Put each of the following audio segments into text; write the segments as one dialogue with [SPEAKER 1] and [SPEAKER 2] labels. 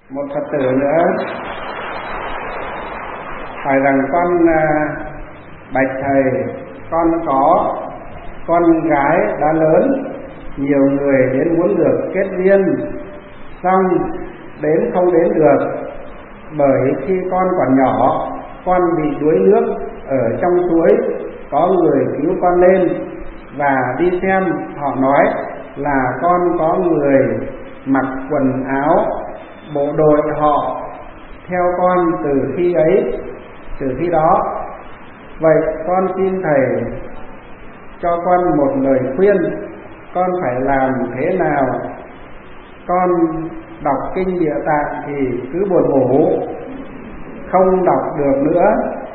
[SPEAKER 1] Một Phật tử nữa hỏi rằng con bạch thầy, con có con gái đã lớn, nhiều người đến muốn được kết duyên, xong đến không đến được, bởi khi con còn nhỏ con bị đuối nước ở trong suối, có người cứu con lên và đi xem, họ nói là con có người mặc quần áo bộ đội họ theo con từ khi ấy, từ khi đó. Vậy con xin thầy cho con một lời khuyên, con phải làm thế nào? Con đọc kinh Địa Tạng thì cứ buồn ngủ, không đọc được nữa.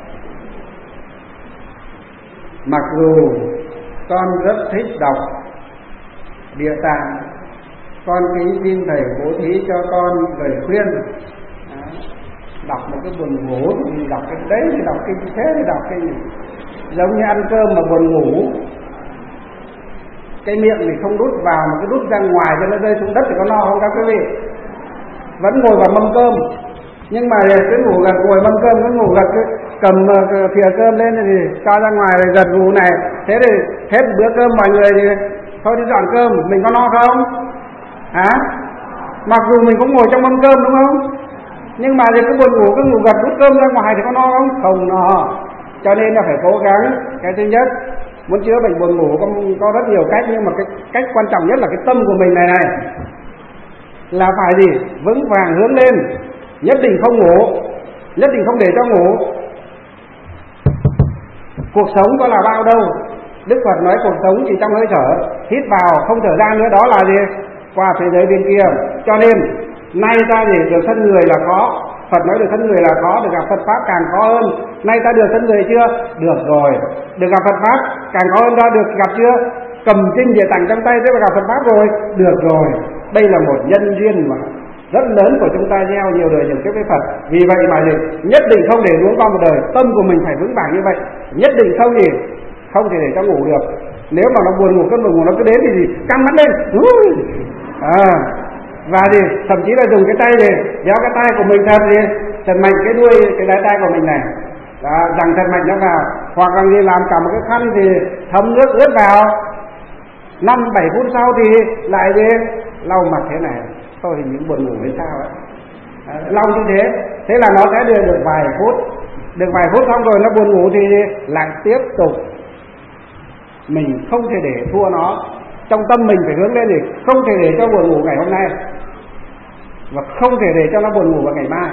[SPEAKER 1] Mặc dù con rất thích đọc Địa Tạng, con kính xin thầy bố thí cho con lời khuyên. Đọc một cái buồn ngủ thì đọc cái đấy, thì đọc kinh thế thì đọc kinh, giống như ăn cơm mà buồn ngủ, cái miệng thì không đút vào mà cứ đút ra ngoài cho nó rơi xuống đất thì có no không các quý vị? Vẫn ngồi vào mâm cơm, nhưng mà cứ ngủ gật, ngồi mâm cơm cứ ngủ gật, cứ cầm thìa cơm lên thì cho ra ngoài rồi gật ngủ này. Thế thì hết bữa cơm mọi người thì thôi đi dọn cơm, mình có no không? Hả? Mặc dù mình cũng ngồi trong mâm cơm đúng không? Nhưng mà thì cứ buồn ngủ, cứ ngủ gật đút cơm ra ngoài thì có no không? Không no. Cho nên là phải cố gắng. Cái thứ nhất, muốn chữa bệnh buồn ngủ có rất nhiều cách, nhưng mà cái cách quan trọng nhất là cái tâm của mình này là phải gì? Vững vàng hướng lên, nhất định không ngủ, nhất định không để cho ngủ. Cuộc sống có là bao đâu. Đức Phật nói cuộc sống chỉ trong hơi thở, hít vào không thở ra nữa, đó là gì? Qua thế giới bên kia. Cho nên nay ta thì được thân người là khó. Phật nói được thân người là khó, được gặp Phật Pháp càng khó hơn. Nay ta được thân người chưa? Được rồi. Được gặp Phật Pháp càng khó hơn, ta được gặp chưa? Cầm kinh Địa Tạng trong tay thế mà gặp Phật Pháp rồi. Được rồi. Đây là một nhân duyên mà rất lớn của chúng ta gieo nhiều đời nhiều kiếp với Phật. Vì vậy mà gì? Nhất định không để nuống qua một đời. Tâm của mình phải vững vàng như vậy. Nhất định không gì? Không thể để cho ngủ được. Nếu mà nó buồn ngủ, cơn buồn ngủ nó cứ đến thì gì? Căng mắt lên. Và gì? Thậm chí là dùng cái tay gì? Kéo cái tay của mình thật gì? Thật mạnh cái đuôi cái đáy tay của mình này. Đó, rằng thật mạnh nó vào. Hoặc là gì? Làm cả một cái khăn thì thấm nước ướt vào. 5-7 phút sau thì lại gì? Lau mặt thế này. Tôi hình những buồn ngủ hay sao ấy. Lau như thế. Thế là nó sẽ được vài phút. Được vài phút xong rồi nó buồn ngủ thì lại tiếp tục. Mình không thể để thua nó. Trong tâm mình phải hướng lên thì không thể để cho buồn ngủ ngày hôm nay, và không thể để cho nó buồn ngủ vào ngày mai.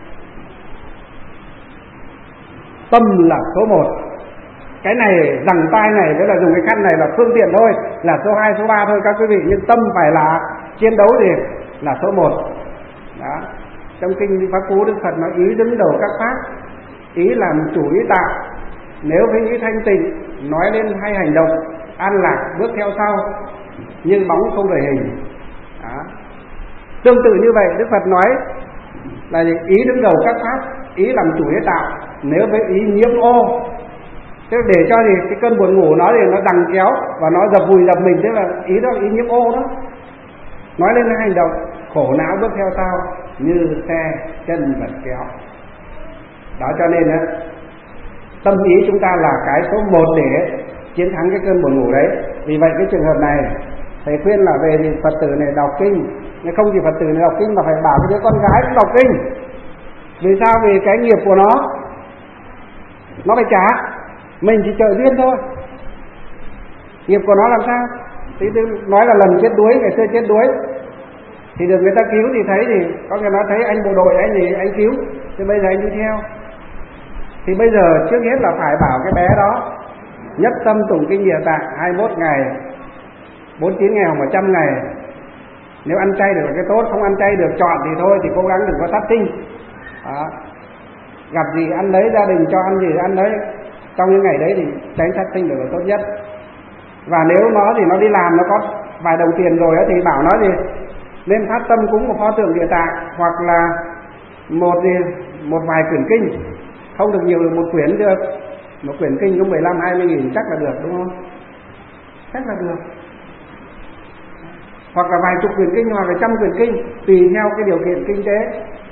[SPEAKER 1] Tâm là số 1. Cái này rằng tay này với là dùng cái khăn này là phương tiện thôi, là số 2, số 3 thôi các quý vị. Nhưng tâm phải là chiến đấu thì là số 1. Đó. Trong kinh Pháp Cú Đức Phật nói ý đứng đầu các pháp, ý làm chủ ý tạo. Nếu với ý thanh tịnh nói lên hay hành động, an lạc bước theo sau, như bóng không rời hình. Đó. Tương tự như vậy Đức Phật nói là ý đứng đầu các pháp, ý làm chủ ý tạo. Nếu với ý nhiễm ô, thế để cho gì cái cơn buồn ngủ nó thì nó đằng kéo và nó dập vùi dập mình, thế là ý đó ý nhiễm ô đó. Nói lên hành động, khổ não bước theo sau, như xe chân vật kéo. Đó, cho nên á, tâm ý chúng ta là cái số 1 để chiến thắng cái cơn buồn ngủ đấy. Vì vậy cái trường hợp này thầy khuyên là về thì Phật tử này đọc kinh, nhưng không chỉ Phật tử này đọc kinh mà phải bảo cái đứa con gái cũng đọc kinh. Vì sao? Vì cái nghiệp của nó phải trả, mình chỉ trợ duyên thôi. Nghiệp của nó làm sao? Thì nói là lần chết đuối, ngày xưa chết đuối thì được người ta cứu thì thấy, thì có người nói thấy anh bộ đội anh cứu, thì bây giờ anh đi theo. Thì bây giờ trước hết là phải bảo cái bé đó nhất tâm tụng kinh Địa Tạng 21 ngày, 49 ngày hoặc 100 ngày. Nếu ăn chay được là cái tốt, không ăn chay được chọn thì thôi, thì cố gắng đừng có sát sinh. Đó. Gặp gì ăn đấy, gia đình cho ăn gì ăn đấy. Trong những ngày đấy thì tránh sát sinh được là tốt nhất. Và nếu nó thì nó đi làm, nó có vài đồng tiền rồi thì bảo nó gì nên phát tâm cúng một pho tượng Địa Tạng, hoặc là một vài quyển kinh. Không được nhiều, được một quyển được. Một quyển kinh có 15-20 nghìn chắc là được, đúng không? Chắc là được. Hoặc là vài chục quyển kinh, hoặc là 100 quyển kinh, tùy theo cái điều kiện kinh tế.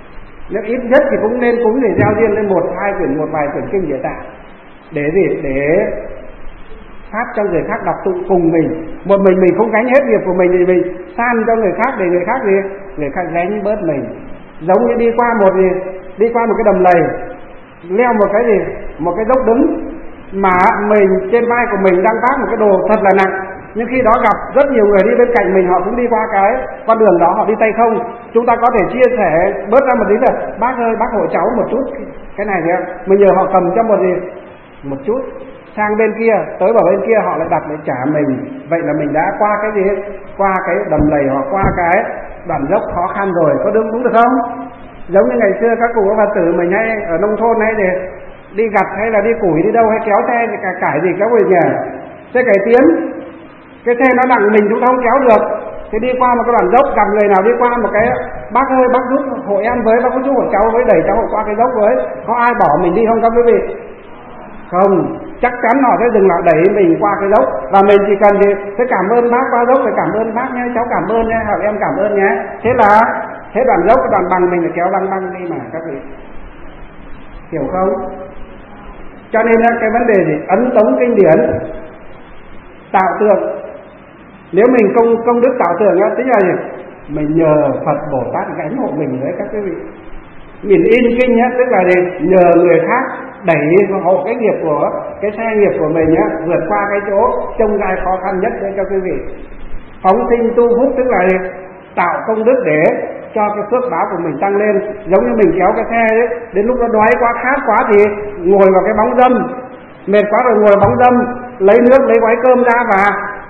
[SPEAKER 1] Nếu ít nhất thì cũng nên cúng để gieo duyên lên một vài quyển kinh Địa Tạng, để gì? Để phát cho người khác đọc tụng cùng mình. Một mình không gánh hết việc của mình thì mình san cho người khác, để người khác gì? Người khác gánh bớt mình. Giống như đi qua một cái đầm lầy, leo một cái gì? Một cái dốc đứng, mà mình trên vai của mình đang vác một cái đồ thật là nặng, nhưng khi đó gặp rất nhiều người đi bên cạnh mình, họ cũng đi qua cái con đường đó, họ đi tay không. Chúng ta có thể chia sẻ bớt ra một tí là bác ơi, bác hộ cháu một chút cái này nhé, mình nhờ họ cầm cho một chút, sang bên kia, tới vào bên kia họ lại đặt để trả mình. Vậy là mình đã qua cái gì? Qua cái đầm lầy hoặc qua cái đoạn dốc khó khăn rồi, có đúng được không? Giống như ngày xưa các cụ các Phật tử mình hay ở nông thôn hay thì đi gặt hay là đi củi đi đâu hay kéo xe thì cải gì kéo về nhà, xe cải tiến, cái xe nó nặng mình chúng ta không kéo được, thì đi qua một cái đoạn dốc gặp người nào đi qua một cái, bác ơi bác giúp hộ em với, bác có giúp hộ cháu với, đẩy cháu qua cái dốc với, có ai bỏ mình đi không các quý vị? Không, chắc chắn họ sẽ dừng lại đẩy mình qua cái dốc, và mình chỉ cần thì sẽ cảm ơn bác qua dốc, phải cảm ơn bác nhé, cháu cảm ơn nhé, hoặc em cảm ơn nhé. Thế là thế đoạn dốc cái đoạn bằng mình phải kéo băng đi mà các vị hiểu không? Cho nên cái vấn đề gì? Ấn tống kinh điển, tạo tượng. Nếu mình công đức tạo tượng á, tức là gì? Mình nhờ Phật Bồ Tát gánh hộ mình với các quý vị. Mình in kinh nhá, tức là gì? Nhờ người khác đẩy hộ cái nghiệp của cái xe nghiệp của mình nhá, vượt qua cái chỗ trông gai khó khăn nhất để cho quý vị. Phóng sinh tu phúc tức là gì? Tạo công đức để cho cái phước báo của mình tăng lên. Giống như mình kéo cái xe đấy, đến lúc nó đói quá, khát quá thì ngồi vào cái bóng râm, mệt quá rồi ngồi bóng râm, lấy nước lấy gói cơm ra và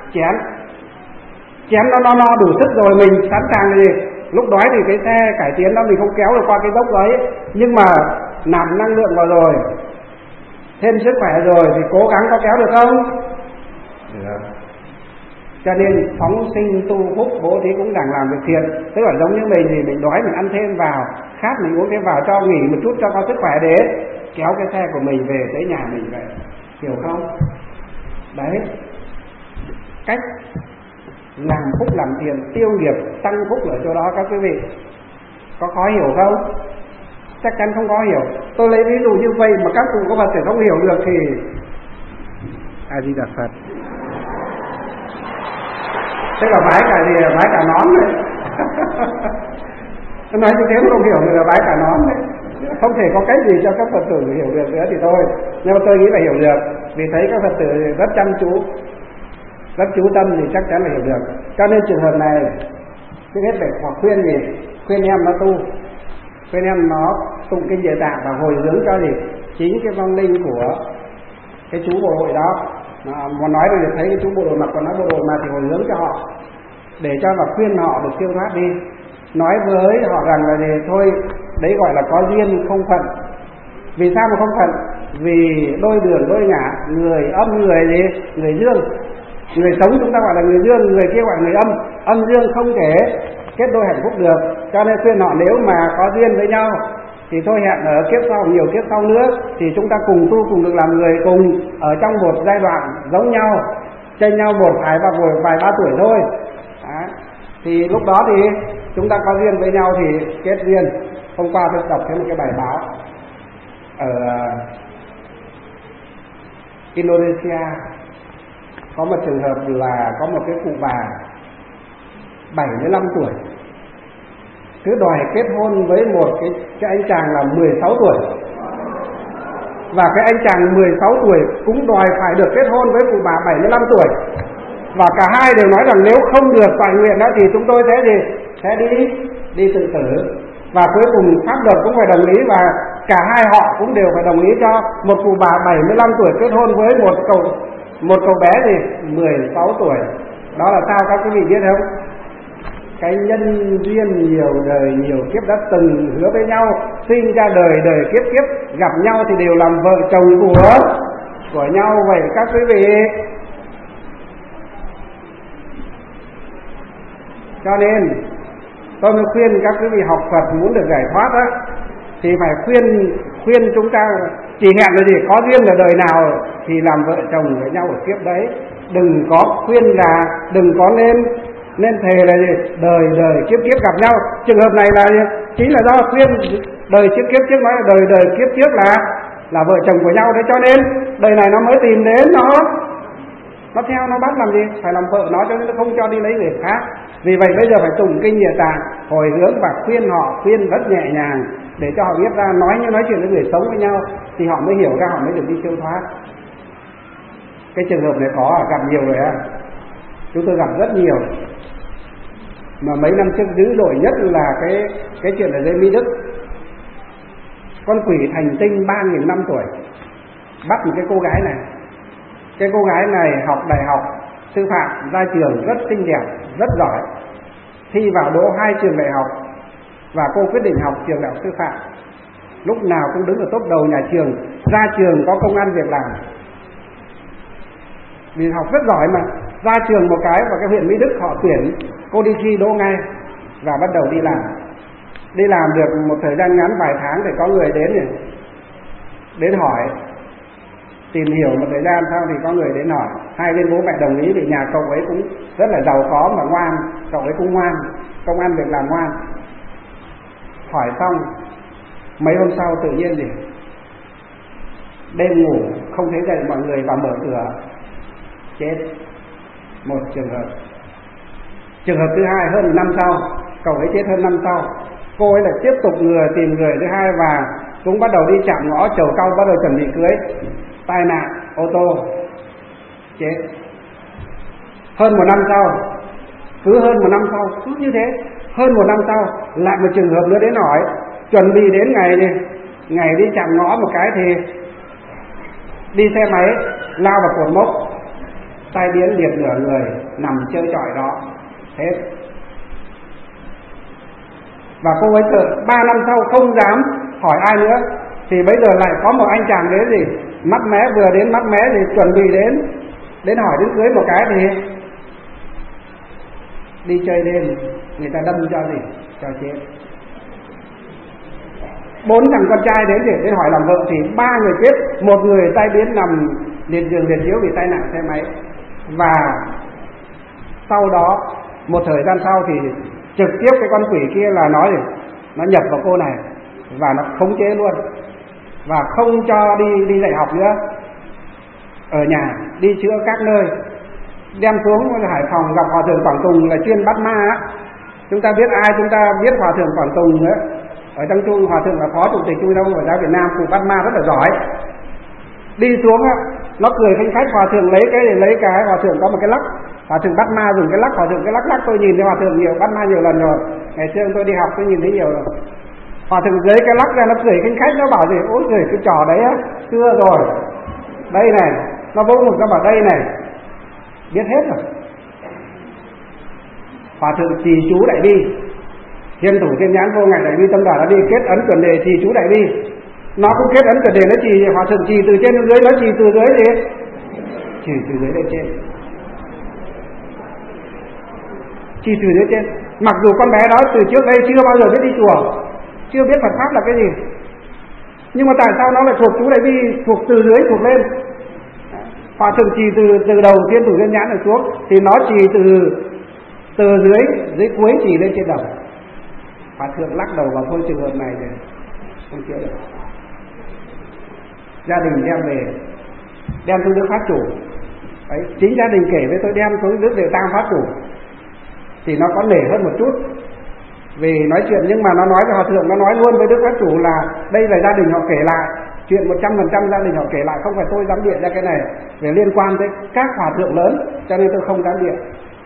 [SPEAKER 1] chén nó no đủ sức rồi mình sẵn sàng gì. Lúc đói thì cái xe cải tiến đó mình không kéo được qua cái dốc ấy, nhưng mà nạp năng lượng vào rồi, thêm sức khỏe rồi thì cố gắng có kéo được không? Được. Cho nên phóng sinh tu phúc bố thí cũng đang làm việc thiện. Tức là giống như mình thì mình đói mình ăn thêm vào, khát mình uống thêm vào, cho nghỉ một chút cho có sức khỏe để kéo cái xe của mình về tới nhà mình vậy. Hiểu không? Đấy, cách làm phúc làm thiện, tiêu nghiệp tăng phúc ở chỗ đó các quý vị. Có khó hiểu không? Chắc chắn không có hiểu. Tôi lấy ví dụ như vậy mà các cụ có Phật tử không hiểu được thì A Di Đà Phật. Thế là bái cả nón đấy. Nói như thế mà không hiểu thì là bái cả nón đấy. Không thể có cách gì cho các Phật tử hiểu được nữa thì thôi. Nhưng mà tôi nghĩ là hiểu được, vì thấy các Phật tử rất chăm chú, rất chú tâm thì chắc chắn là hiểu được. Cho nên trường hợp này trước hết phải khuyên gì? Khuyên em nó tu, khuyên em nó tụng kinh Địa Tạng và hồi hướng cho gì? Chính cái vong linh của cái chú bộ đội đó. Mà nói rồi thấy cái chú bộ đội mặc còn nói bộ đội mà thì hồi hướng cho họ, để cho và khuyên họ được siêu thoát đi. Nói với họ rằng là gì? Thôi đấy gọi là có duyên không phận. Vì sao mà không phận? Vì đôi đường đôi ngã, người âm người gì? Người dương. Người sống chúng ta gọi là người dương, người kia gọi là người âm. Âm dương không thể kết đôi hạnh phúc được. Cho nên khuyên họ nếu mà có duyên với nhau thì thôi hẹn ở kiếp sau, nhiều kiếp sau nữa thì chúng ta cùng tu, cùng được làm người, cùng ở trong một giai đoạn giống nhau, chênh nhau một vài ba tuổi thôi. Đó. Thì lúc đó thì chúng ta có duyên với nhau thì kết duyên. Hôm qua tôi đọc thêm một cái bài báo ở Indonesia, có một trường hợp là có một cái cụ bà 75 tuổi cứ đòi kết hôn với một cái anh chàng là 16 tuổi, và cái anh chàng 16 tuổi cũng đòi phải được kết hôn với cụ bà 75 tuổi, và cả hai đều nói rằng nếu không được toàn nguyện đó thì chúng tôi sẽ đi tự tử. Và cuối cùng pháp luật cũng phải đồng ý, và cả hai họ cũng đều phải đồng ý cho một cụ bà 75 tuổi kết hôn với một cậu bé gì 16 tuổi. Đó là sao các quý vị biết không? Cái nhân duyên nhiều đời nhiều kiếp đã từng hứa với nhau, sinh ra đời kiếp kiếp gặp nhau thì đều làm vợ chồng của nhau. Vậy các quý vị, cho nên tôi mới khuyên các quý vị học Phật muốn được giải thoát đó, thì phải khuyên chúng ta chỉ hẹn là gì? Có duyên là đời nào thì làm vợ chồng với nhau ở kiếp đấy. Đừng có khuyên là đừng có nên thề là gì? Đời kiếp kiếp gặp nhau. Trường hợp này là gì? chính là do khuyên đời trước kiếp trước, nói là đời kiếp trước là vợ chồng của nhau đấy, cho nên đời này nó mới tìm đến nó theo nó bắt làm gì, phải làm vợ nó, cho nên nó không cho đi lấy người khác. Vì vậy bây giờ phải tụng kinh Địa Tạng hồi hướng và khuyên họ, khuyên rất nhẹ nhàng để cho họ biết ra, nói chuyện với người sống với nhau thì họ mới hiểu ra, họ mới được đi siêu thoát. Cái trường hợp này có gặp nhiều rồi á, chúng tôi gặp rất nhiều. Mà mấy năm trước dữ dội nhất là cái chuyện ở dưới Mỹ Đức, con quỷ thành tinh 3.000 năm tuổi bắt một cái cô gái này. Cái cô gái này học đại học sư phạm, ra trường rất xinh đẹp, rất giỏi, thi vào đỗ 2 trường đại học, và cô quyết định học trường đại học sư phạm. Lúc nào cũng đứng ở top đầu nhà trường, ra trường có công ăn việc làm, vì học rất giỏi mà. Ra trường một cái vào cái huyện Mỹ Đức họ tuyển cô đi thi đỗ ngay và bắt đầu đi làm. Đi làm được một thời gian ngắn, vài tháng thì có người đến hỏi, tìm hiểu một thời gian sau thì có người đến hỏi. Hai bên bố mẹ đồng ý vì nhà cậu ấy cũng rất là giàu có mà ngoan, cậu ấy cũng ngoan, công ăn việc làm ngoan. Hỏi xong mấy hôm sau tự nhiên gì đêm ngủ không thấy dậy mọi người vào mở cửa, chết. Một trường hợp. Trường hợp thứ hai hơn 1 năm sau, cậu ấy chết hơn 1 năm sau, cô ấy lại tiếp tục tìm người thứ hai và cũng bắt đầu đi chạm ngõ chầu cau, bắt đầu chuẩn bị cưới. Tai nạn ô tô, chết. Hơn 1 năm sau, cứ hơn 1 năm sau, cứ như thế, hơn 1 năm sau lại một trường hợp nữa đến hỏi, chuẩn bị đến ngày đi chạm ngõ một cái thì đi xe máy lao vào cột mốc, tai biến liệt nửa người, nằm chơi chọi đó, hết. Và cô ấy sợ 3 năm sau không dám hỏi ai nữa, thì bây giờ lại có một anh chàng đến gì mắt mé, vừa đến mắt mé thì chuẩn bị đến hỏi đến cưới một cái thì đi chơi đêm, người ta đâm cho gì, cho chết. 4 thằng con trai đến để hỏi làm vợ thì 3 người chết, 1 người tai biến nằm liệt giường liệt chiếu vì tai nạn xe máy. Và sau đó một thời gian sau thì trực tiếp cái con quỷ kia là nó nhập vào cô này và nó khống chế luôn, và không cho đi dạy học nữa, ở nhà đi chữa các nơi. Đem xuống Hải Phòng gặp Hòa thượng Quảng Tùng là chuyên bắt ma á. Chúng ta biết ai? Chúng ta biết Hòa thượng Quảng Tùng nữa. Ở trong Trung, Hòa thượng là phó chủ tịch Trung Đông Phật giáo Việt Nam, cụ bắt ma rất là giỏi. Đi xuống á, nó cười khanh khách, Hòa thượng lấy cái Hòa thượng có một cái lắc, Hòa thượng bắt ma dùng cái lắc, Hòa thượng cái lắc tôi nhìn thấy Hòa thượng bắt ma nhiều lần rồi. Ngày xưa tôi đi học tôi nhìn thấy nhiều rồi. Hòa thượng lấy cái lắc ra nó cười khanh khách, nó bảo gì, ôi cười cái trò đấy á, xưa rồi. Đây này, nó vỗ một cái bảo đây này, biết hết rồi. Hòa thượng trì chú đại bi, Thiên thủ thiên nhãn vô ngại đại bi tâm đà đã đi kết ấn chuẩn đề trì chú đại bi. Nó cũng kết ấn chuẩn đề, nó trì, Hòa thượng trì từ trên đến dưới, nó trì từ dưới gì? Trì từ dưới lên trên. Trì từ dưới trên. Mặc dù con bé đó từ trước đây chưa bao giờ biết đi chùa, chưa biết Phật pháp là cái gì, nhưng mà tại sao nó lại thuộc chú đại bi, thuộc từ dưới thuộc lên? Hòa thượng trì từ đầu thiên thủ thiên nhãn này xuống, thì nó trì từ dưới cuối trì lên trên đầu. Hòa thượng lắc đầu vào thôi, trường hợp này thì không chữa được. Gia đình đem xuống Đức Pháp Chủ. Đấy, chính gia đình kể với tôi đem xuống Đức Địa Tạng Pháp Chủ thì nó có nể hơn một chút vì nói chuyện, nhưng mà nó nói với Hòa thượng, nó nói luôn với Đức Pháp Chủ là đây là gia đình họ kể lại chuyện, 100% gia đình họ kể lại, không phải tôi dám điện ra cái này về liên quan tới các hòa thượng lớn, cho nên tôi không dám điện.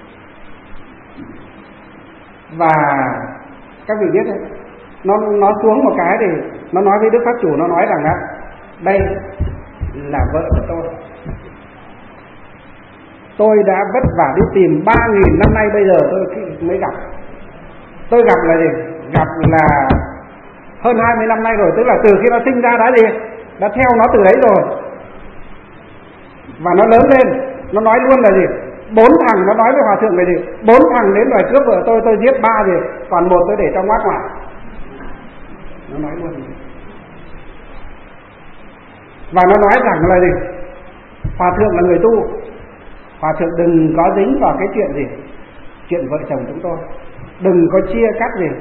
[SPEAKER 1] Và các vị biết đấy, nó xuống một cái thì nó nói với Đức Pháp Chủ, nó nói rằng á, đây là vợ của tôi đã vất vả đi tìm 3.000 năm nay, bây giờ tôi mới gặp. Tôi gặp là gì? Gặp là hơn 20 năm nay rồi, tức là từ khi nó sinh ra đã theo nó từ đấy rồi. Và nó lớn lên, nó nói luôn là gì? 4 thằng, nó nói với Hòa thượng là gì? 4 thằng đến đòi cướp vợ tôi giết 3 gì, còn 1 tôi để trong ngoác ngoại. Nó nói luôn. Và nó nói rằng là gì? Hòa thượng là người tu, Hòa thượng đừng có dính vào cái chuyện gì, chuyện vợ chồng chúng tôi, đừng có chia cắt gì,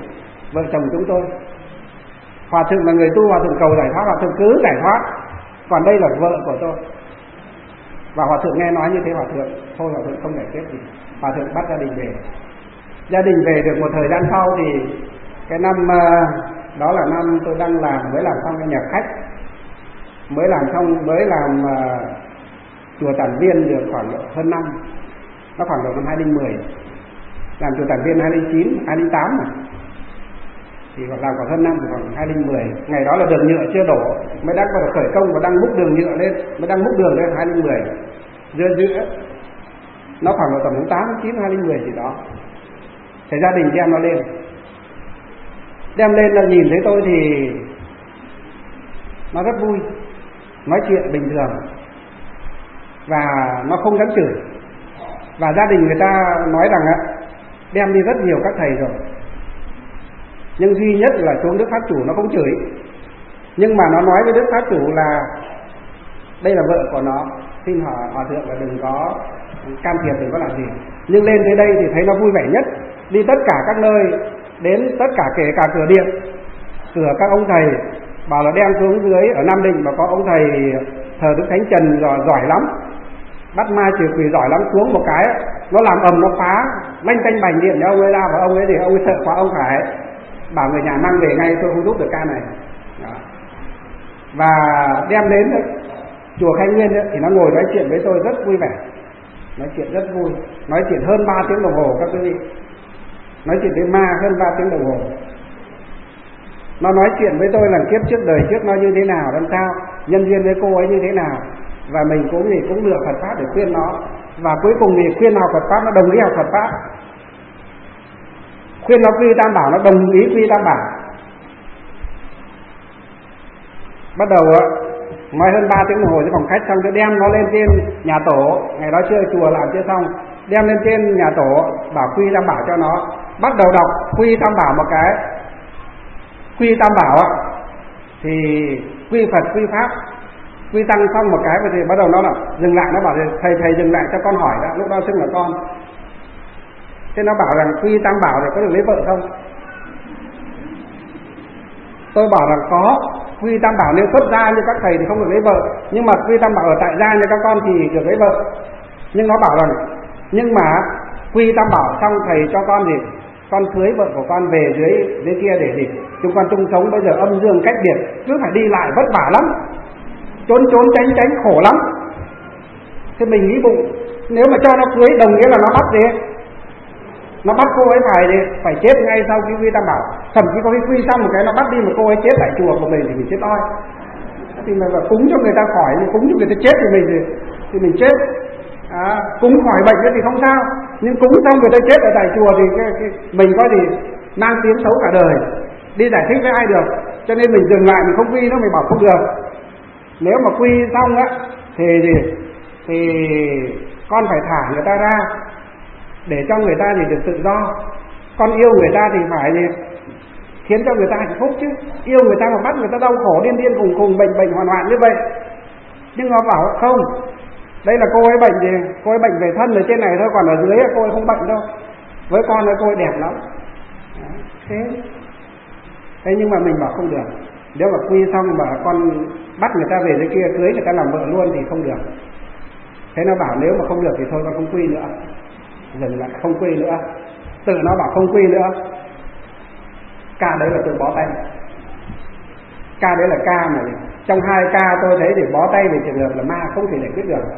[SPEAKER 1] vợ chồng chúng tôi. Hòa thượng là người tu, hòa thượng cầu giải thoát, hòa thượng cứ giải thoát, còn đây là vợ của tôi. Và hòa thượng nghe nói như thế, hòa thượng thôi, hòa thượng không giải quyết gì, hòa thượng bắt gia đình về. Gia đình về được một thời gian sau thì cái năm đó là năm tôi đang mới làm xong cái nhà khách, mới làm chùa Tản Viên được khoảng hơn năm, nó khoảng độ năm 2010, làm chùa Tản Viên 2009, 2008 này. Thì làm khoảng hơn năm, khoảng 2010. Ngày đó là đường nhựa chưa đổ, mới đang bắt đầu khởi công và đang múc đường nhựa lên, mới đang múc đường lên 2010. Giữa nó khoảng độ tầm tháng 8, 9, 2010 gì đó. Thì gia đình đem nó lên. Đem lên là nhìn thấy tôi thì nó rất vui, nói chuyện bình thường và nó không dám chửi. Và gia đình người ta nói rằng đem đi rất nhiều các thầy rồi, nhưng duy nhất là xuống Đức Pháp Chủ nó không chửi. Nhưng mà nó nói với Đức Pháp Chủ là đây là vợ của nó, xin hòa thượng là đừng có can thiệp, đừng có làm gì. Nhưng lên tới đây thì thấy nó vui vẻ nhất, đi tất cả các nơi, đến tất cả kể cả cửa điện, cửa các ông thầy, bảo là đem xuống dưới ở Nam Định mà có ông thầy thờ Đức Thánh Trần giỏi lắm, bắt ma trừ quỷ giỏi lắm, xuống một cái nó làm ầm, nó phá lanh canh bành điện cho ông ấy ra, và ông ấy thì ông ấy sợ quá, ông phải bảo người nhà mang về ngay, tôi không giúp được ca này. Đó. Và đem đến chùa Khai Nguyên thì nó ngồi nói chuyện với tôi rất vui vẻ, nói chuyện rất vui, nói chuyện hơn 3 tiếng đồng hồ các quý vị, nói chuyện với ma hơn 3 tiếng đồng hồ. Nó nói chuyện với tôi là kiếp trước đời trước nó như thế nào, làm sao, nhân duyên với cô ấy như thế nào, và mình cũng lựa Phật pháp để khuyên nó. Và cuối cùng thì khuyên học Phật pháp, nó đồng ý học Phật pháp. Khuyên nó quy Tam Bảo, nó đồng ý quy Tam Bảo. Bắt đầu nói hơn 3 tiếng đồng hồ trong phòng khách, xong tôi đem nó lên trên nhà tổ. Ngày đó chưa chùa làm chưa xong, đem lên trên nhà tổ bảo quy Tam Bảo cho nó. Bắt đầu đọc quy Tam Bảo một cái. Quy Tam Bảo thì quy Phật, quy Pháp, quy Tăng xong một cái, và thì bắt đầu nó là dừng lại, nó bảo thầy dừng lại cho con hỏi đã, lúc đó xưng là con. Thế nó bảo rằng quy Tam Bảo thì có được lấy vợ không? Tôi bảo rằng có, quy Tam Bảo nếu xuất gia như các thầy thì không được lấy vợ, nhưng mà quy Tam Bảo ở tại gia như các con thì được lấy vợ. Nhưng nó bảo rằng nhưng mà quy Tam Bảo xong thầy cho con gì, con cưới vợ của con về dưới kia để gì, chúng con chung sống bây giờ âm dương cách biệt, cứ phải đi lại vất vả lắm, trốn tránh khổ lắm. Thế mình nghĩ bụng, nếu mà cho nó cưới đồng nghĩa là nó bắt gì, nó bắt cô ấy phải chết ngay sau khi quy Tam Bảo. Thậm chí có khi quy xong một cái nó bắt đi một cô ấy chết tại chùa của mình thì mình chết oi. Thì mà cúng cho người ta khỏi, cúng cho người ta chết thì mình chết. Cúng khỏi bệnh thì không sao, nhưng cúng xong người ta chết ở tại chùa thì mình có gì mang tiếng xấu cả đời, đi giải thích với ai được. Cho nên mình dừng lại, mình không quy nó, mình bảo không được. Nếu mà quy xong thì con phải thả người ta ra để cho người ta thì được tự do. Con yêu người ta thì phải khiến cho người ta hạnh phúc chứ. Yêu người ta mà bắt người ta đau khổ điên khùng bệnh hoạn như vậy. Nhưng nó bảo không, đây là cô ấy bệnh gì, cô ấy bệnh về thân ở trên này thôi, còn ở dưới cô ấy không bệnh đâu. Với con ấy cô ấy đẹp lắm. Thế nhưng mà mình bảo không được. Nếu mà quy xong mà con bắt người ta về dưới kia cưới người ta làm vợ luôn thì không được. Thế nó bảo nếu mà không được thì thôi con không quy nữa. Dừng lại không quy nữa. Tự nó bảo không quy nữa. Ca đấy là tôi bó tay. Ca đấy là ca mà trong 2 ca tôi thấy thì bó tay về trường hợp là ma không thể giải quyết được.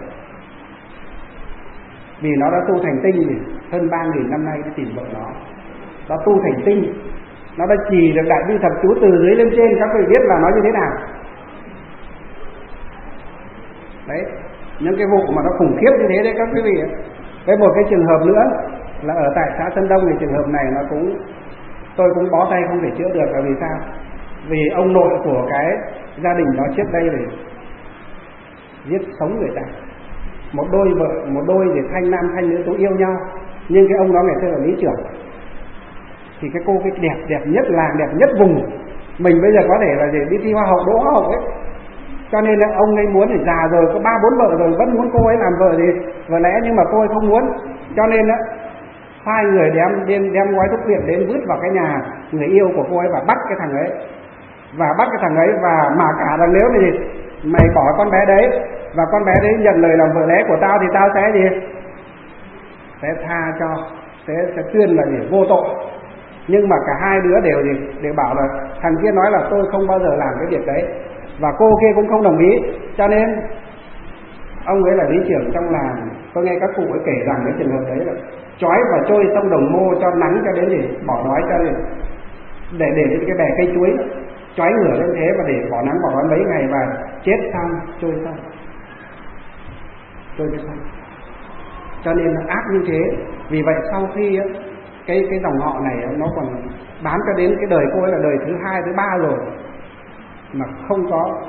[SPEAKER 1] Vì nó đã tu thành tinh thì hơn 3.000 năm nay đi tìm vợ nó tu thành tinh, nó đã trì được đại bi thập chú từ dưới lên trên. Các vị biết là nó như thế nào đấy, những cái vụ mà nó khủng khiếp như thế đấy các quý vị. Với một cái trường hợp nữa là ở tại xã Sơn Đông thì trường hợp này nó tôi cũng bó tay không thể chữa được. Là vì sao? Vì ông nội của cái gia đình đó trước đây thì giết sống người ta. Một đôi thì thanh nam thanh nữ cũng yêu nhau, nhưng cái ông đó ngày xưa là lý trưởng, thì cái cô cái đẹp nhất làng, đẹp nhất vùng. Mình bây giờ có thể là đi thi hoa hậu, đỗ hoa hậu ấy. Cho nên là ông ấy muốn thì già rồi, có 3-4 vợ rồi, vẫn muốn cô ấy làm vợ thì vợ lẽ, nhưng mà cô ấy không muốn. Cho nên hai người đem gói thuốc viện đến vứt vào cái nhà người yêu của cô ấy và bắt cái thằng ấy, và mà cả rằng nếu mày bỏ con bé đấy và con bé đấy nhận lời làm vợ lẽ của tao thì tao sẽ tha cho, sẽ tuyên là vô tội. Nhưng mà cả hai đứa đều bảo là thằng kia nói là tôi không bao giờ làm cái việc đấy, và cô kia cũng không đồng ý. Cho nên ông ấy là lý trưởng trong làng, tôi nghe các cụ ấy kể rằng cái trường hợp đấy là trói và trôi sông Đồng Mô cho nắng, cho đến bỏ đói, cho để đến cái bè cây chuối, trói ngửa lên thế và để bỏ nắng bỏ đói mấy ngày và chết xong, trôi xong. Cho nên nó ác như thế. Vì vậy sau khi cái dòng họ này nó còn bám cho đến cái đời cô ấy là đời thứ 2, thứ 3 rồi mà không có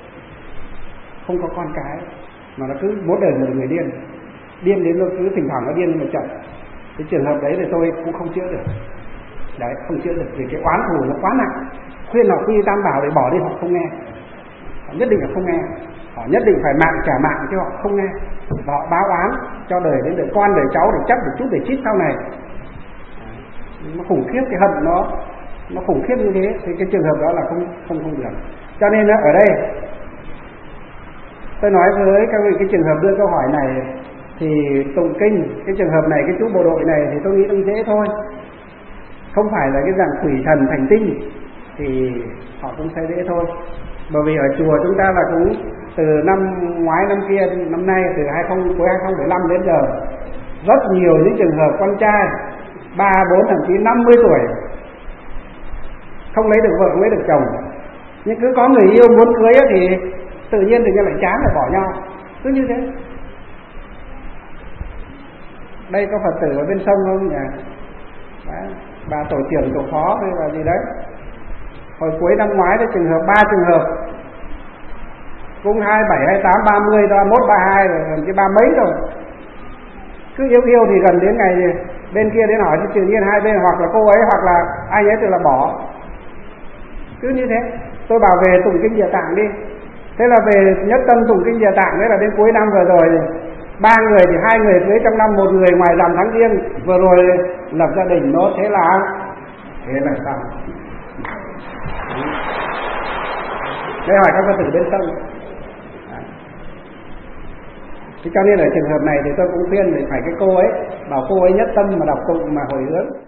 [SPEAKER 1] con cái, mà nó cứ mỗi đời một người điên đến nó cứ thỉnh thoảng nó điên một trận. Cái trường hợp đấy thì tôi cũng không chữa được. Đấy, không chữa được vì cái oán thù nó quá nặng. Khuyên họ quy tam bảo để bỏ đi họ không nghe, họ nhất định là không nghe, họ nhất định phải mạng trả mạng chứ họ không nghe, và họ báo oán cho đời đến đời con đời cháu để chấp được chút để chít sau này. Nó khủng khiếp, cái hận nó khủng khiếp như thế, thì cái trường hợp đó là không được. Cho nên ở đây tôi nói với các vị cái trường hợp đưa câu hỏi này thì tụng kinh, cái trường hợp này cái chú bộ đội này thì tôi nghĩ nó dễ thôi, không phải là cái dạng quỷ thần thành tinh thì họ cũng sẽ dễ thôi. Bởi vì ở chùa chúng ta là cũng từ năm ngoái năm kia năm nay, từ cuối 2015 đến giờ rất nhiều những trường hợp con trai 3, 4, thậm chí 50 tuổi không lấy được vợ, không lấy được chồng, nhưng cứ có người yêu muốn cưới thì tự nhiên lại chán lại bỏ nhau, cứ như thế. Đây có Phật tử ở bên sông không nhỉ? Bà tổ trưởng tổ phó hay là gì đấy, hồi cuối năm ngoái cái trường hợp 3 trường hợp cũng 27, 28, 30, 31, 32 rồi, cái 30 mấy rồi, cứ yêu thì gần đến ngày bên kia đến hỏi thì tự nhiên hai bên hoặc là cô ấy hoặc là ai ấy tự là bỏ, cứ như thế. Tôi bảo về tụng kinh Địa Tạng đi, thế là về nhất tâm tụng kinh Địa Tạng, đấy là đến cuối năm vừa rồi 3 người thì 2 người cưới trong năm, 1 người ngoài rằm tháng Giêng vừa rồi lập gia đình. Nó thế là sao? Đây hỏi các Phật tử bên sông. Thế cho nên ở trường hợp này thì tôi cũng khuyên phải cái cô ấy, bảo cô ấy nhất tâm mà đọc tụng mà hồi hướng.